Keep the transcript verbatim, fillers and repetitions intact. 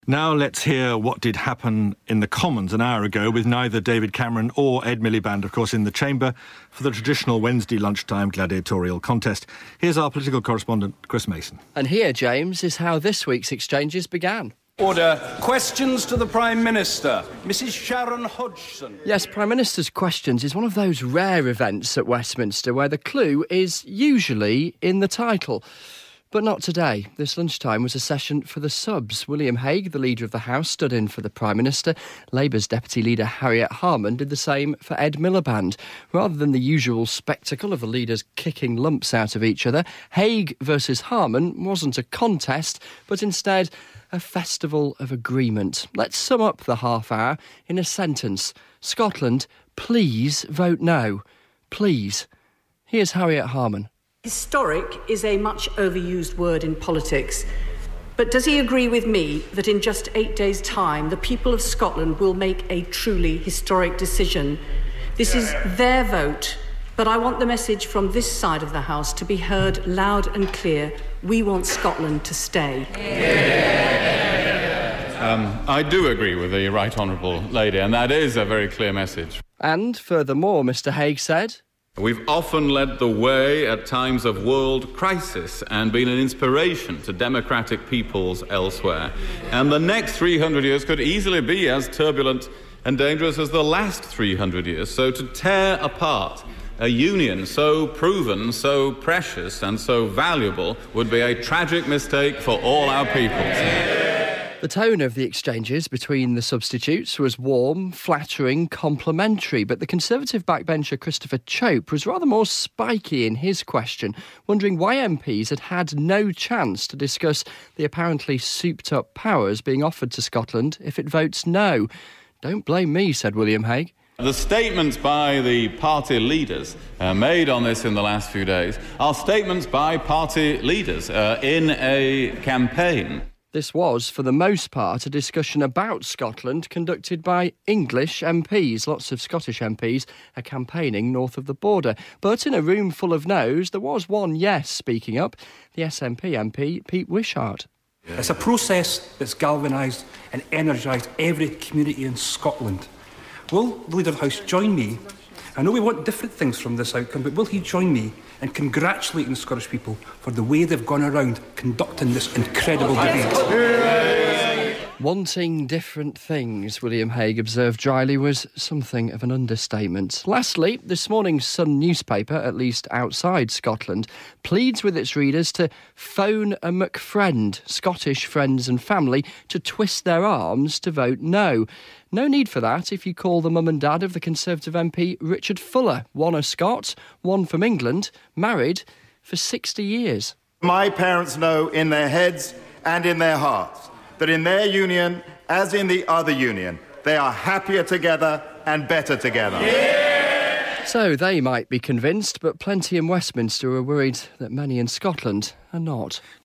Now let's hear what did happen in the Commons an hour ago with neither David Cameron or Ed Miliband, of course, in the chamber for the traditional Wednesday lunchtime gladiatorial contest. Here's our political correspondent, Chris Mason. And here, James, is how this week's exchanges began. Order. Questions to the Prime Minister. Missus Sharon Hodgson. Yes, Prime Minister's Questions is one of those rare events at Westminster where the clue is usually in the title. But not today. This lunchtime was a session for the subs. William Hague, the Leader of the House, stood in for the Prime Minister. Labour's Deputy Leader Harriet Harman did the same for Ed Miliband. Rather than the usual spectacle of the leaders kicking lumps out of each other, Hague versus Harman wasn't a contest, but instead a festival of agreement. Let's sum up the half hour in a sentence. Scotland, please vote no. Please. Here's Harriet Harman. Historic is a much overused word in politics, but does he agree with me that in just eight days' time the people of Scotland will make a truly historic decision? This is their vote, but I want the message from this side of the House to be heard loud and clear. We want Scotland to stay. Um, I do agree with the Right Honourable Lady, and that is a very clear message. And furthermore, Mr Hague said, we've often led the way at times of world crisis and been an inspiration to democratic peoples elsewhere. And the next three hundred years could easily be as turbulent and dangerous as the last three hundred years. So to tear apart a union so proven, so precious and so valuable would be a tragic mistake for all our peoples. The tone of the exchanges between the substitutes was warm, flattering, complimentary, but the Conservative backbencher Christopher Chope was rather more spiky in his question, wondering why M Ps had had no chance to discuss the apparently souped-up powers being offered to Scotland if it votes no. Don't blame me, said William Hague. The statements by the party leaders uh, made on this in the last few days are statements by party leaders uh, in a campaign. This was, for the most part, a discussion about Scotland conducted by English M Ps. Lots of Scottish M Ps are campaigning north of the border. But in a room full of no's, there was one yes speaking up, the S N P M P, Pete Wishart. It's a process that's galvanised and energised every community in Scotland. Will the Leader of the House join me? I know we want different things from this outcome, but will he join me in congratulating the Scottish people for the way they've gone around conducting this incredible debate? Wanting different things, William Hague observed dryly, was something of an understatement. Lastly, this morning's Sun newspaper, at least outside Scotland, pleads with its readers to phone a McFriend, Scottish friends and family, to twist their arms to vote no. No need for that if you call the mum and dad of the Conservative M P Richard Fuller, one a Scot, one from England, married for sixty years. My parents know in their heads and in their hearts that in their union, as in the other union, they are happier together and better together. Yeah! So they might be convinced, but plenty in Westminster are worried that many in Scotland are not.